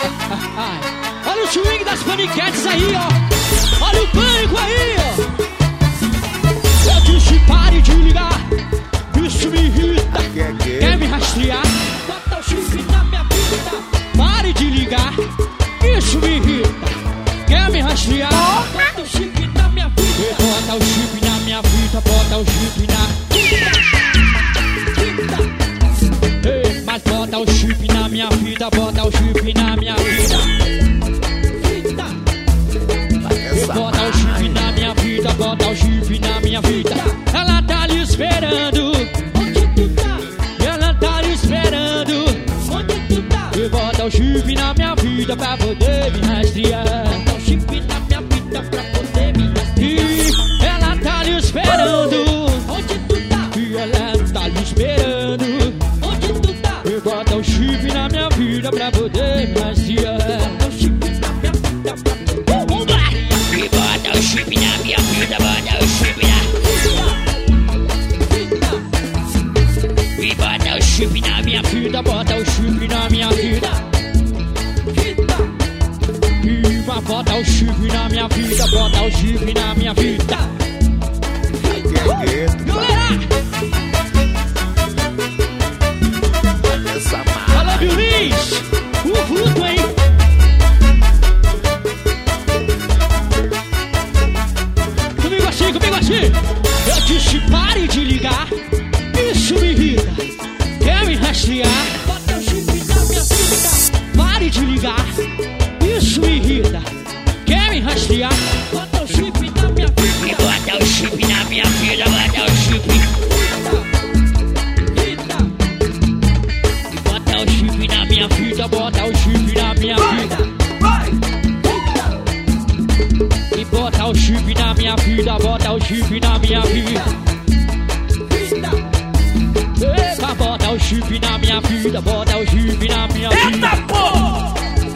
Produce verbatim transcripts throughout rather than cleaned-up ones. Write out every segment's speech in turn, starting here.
Olha o swing das paniquetes aí, ó. Olha o pânico aí, ó. Eu disse pare de ligar, isso me irrita. Quer me rastrear? Bota o chifre na minha vida. Pare de ligar, isso me irrita. Quer me rastrear? Bota o chifre na minha vida. Bota o chifre na minha vida, bota o chifre na vida. Ei, mas bota o chifre na minha vida, bota o chifre na minha vida. Bota o chifre na minha vida, bota o chifre na minha vida. Ela tá lhe esperando. Onde tu tá? Ela tá lhe esperando. Onde tu tá? E bota o chifre na minha vida pra poder me rastrear. Bota o chifre na minha vida pra poder me rastrear. Ela tá lhe esperando. Onde tu tá? E ela tá lhe esperando. Onde tu tá? E bota o chifre na minha vida pra poder me rastrear. Bota o chifre na minha vida pra poder. E bota o chip na minha vida, bota o chip na E bota o chip na minha vida, bota o chip na minha vida. E bota o chip na minha vida, bota o chip na minha vida. Galera! Fala, Violins! O vulto, hein? Comigo assim, comigo assim. Eu disse pare de ligar, isso me irrita. Quer me rastrear? Bota o chifre na minha vida. Pare de ligar, isso me irrita. Quer me rastrear? Bota o chifre na minha vida. E bota o chifre na minha vida, bota o chifre. E bota o chifre na minha vida, bota o chifre na minha vida. E bota o chifre na minha vida, bota o chifre na minha vida. Eita, bota o chifre na minha vida, bota o chifre na minha vida. Eita, porra!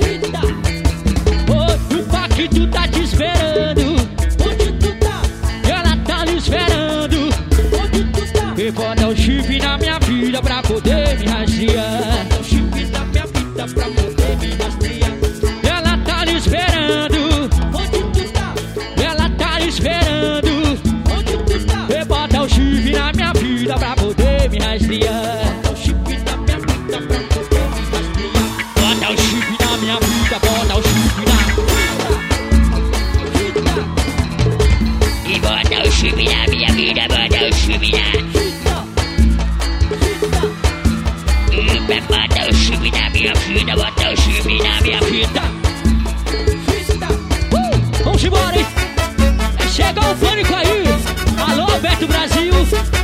Ô, o Paquito tá te esperando. Onde tu tá? Ela tá lhe esperando. Onde tu tá? E bota o chifre na minha vida pra poder me rastrear. Bota o chifre na minha vida pra poder me rastrear. Ela tá lhe esperando. Onde tu tá? Ela tá lhe esperando. Onde tu tá? E bota o chifre na minha vida pra poder me rastrear. Bota o chifre na minha vida pra poder me rastrear. Bota o chifre na minha vida, bota o chifre na E bota o chip na minha vida, bota o chip na E bota o chip na minha vida, bota o chip na minha vida. uh, Vamos embora, hein? Chega o pânico aí. Alô, Alberto Brasil.